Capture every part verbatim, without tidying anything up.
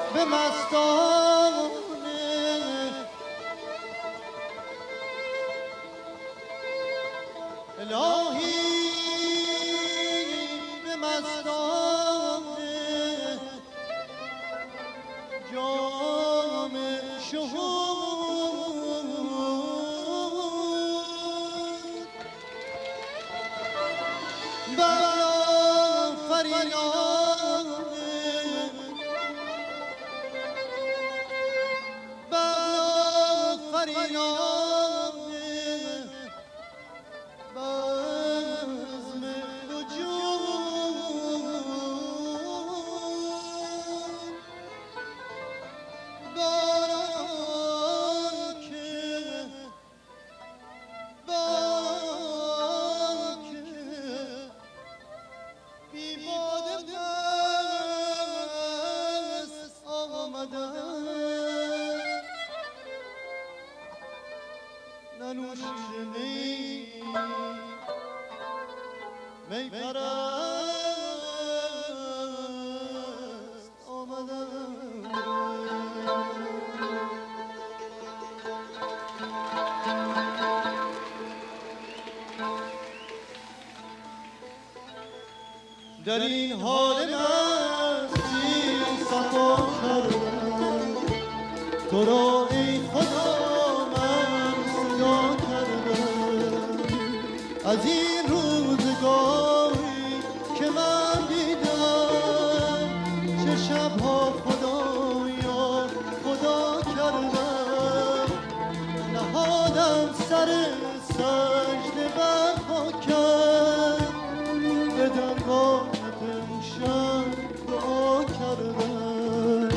به مستانه الهی به مستانه جام شهود بر فرینانه بر فرینانه بزم وجود باران که باران که بی باده دست آمدن ننوشیده می می پرست آمدن در این حال مستی صفا کردم تو را ای خدا من صدا کردم از این روزگاری که من دیدم چه شبها خدایا خدا کردم نهادم سر سجده بر خاکم به درگاه امشب دعا کردم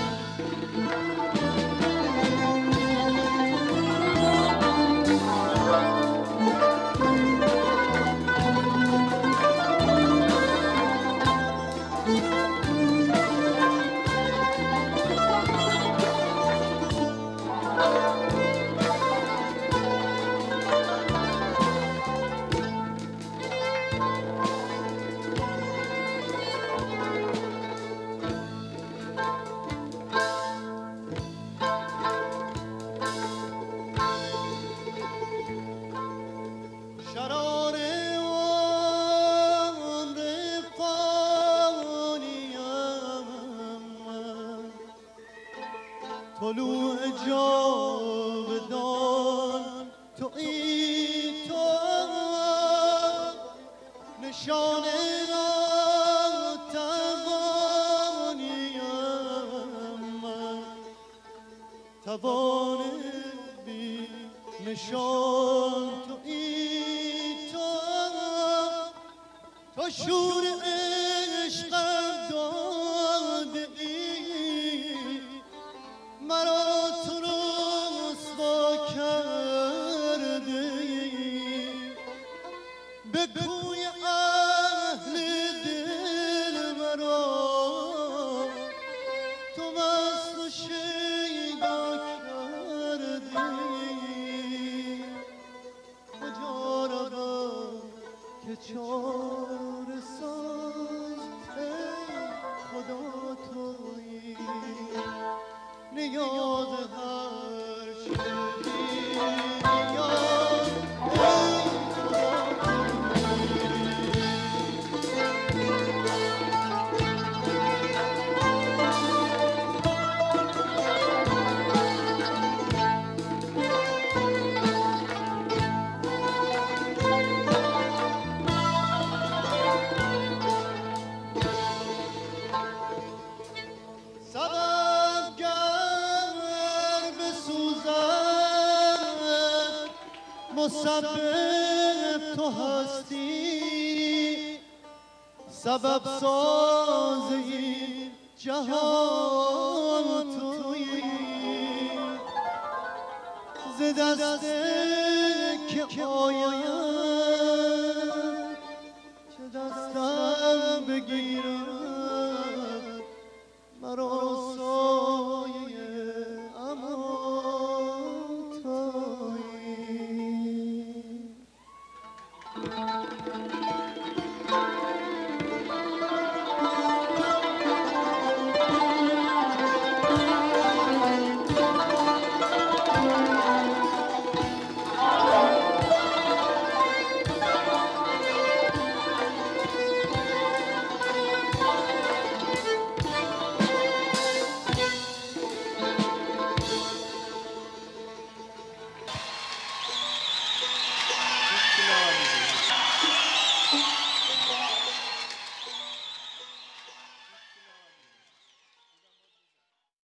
شرار عمر فانیم من طلوع جاودان تویی تو نشانه ناتوانیم من توان بی نشان تویی تو شور عشقم داده ای مرا تو رسوا کرده ای به کوی اهل دل مرا تو مست و شیدا کرده ای کجا روم که چاره ساز ای خدا تویی نیاز هر چه نیاز ای خدا مسبب تو هستی سبب ساز این جهان تویی ز دست که آید